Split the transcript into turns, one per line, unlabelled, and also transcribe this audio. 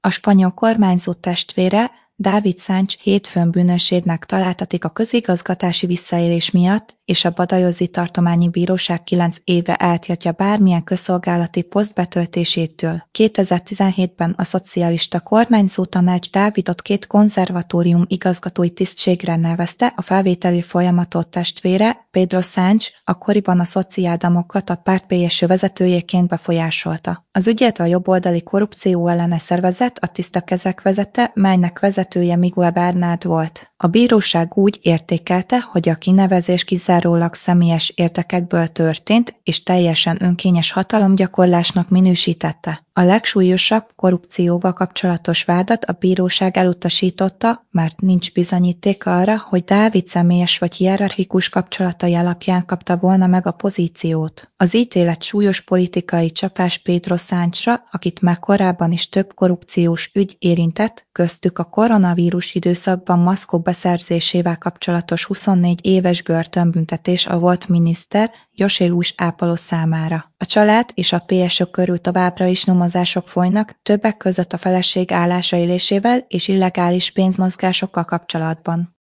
A spanyol kormányzó testvére, David Sánchez hétfőn bűnösségnek találtatik a közigazgatási visszaélés miatt, és a Badajozi Tartományi Bíróság 9 éve eltiltja bármilyen közszolgálati poszt betöltésétől. 2017-ben a szocialista kormányzó tanács Dávidot 2 konzervatórium igazgatói tisztségre nevezte, a felvételi folyamatot testvére, Pedro Sánchez akkoriban a szociáldemokrata párt PSU vezetőjeként befolyásolta. Az ügyet a jobboldali korrupció ellenes szervezet, a Tiszta Kezek vezette, melynek vezetője Miguel Bernard volt. A bíróság úgy értékelte, hogy a kinevezés kizárólag személyes érdekekből történt, és teljesen önkényes hatalomgyakorlásnak minősítette. A legsúlyosabb korrupcióval kapcsolatos vádat a bíróság elutasította, mert nincs bizonyíték arra, hogy Dávid személyes vagy hierarchikus kapcsolatai alapján kapta volna meg a pozíciót. Az ítélet súlyos politikai csapás Pedro Sánchezra, akit már korábban is több korrupciós ügy érintett, köztük a koronavírus időszakban maszkok beszerzésével kapcsolatos 24 éves börtönbüntetés a volt miniszter, José Luis Ápoló számára. A család és a PSO körül továbbra is nyomozások folynak, többek között a feleség állása élésével és illegális pénzmozgásokkal kapcsolatban.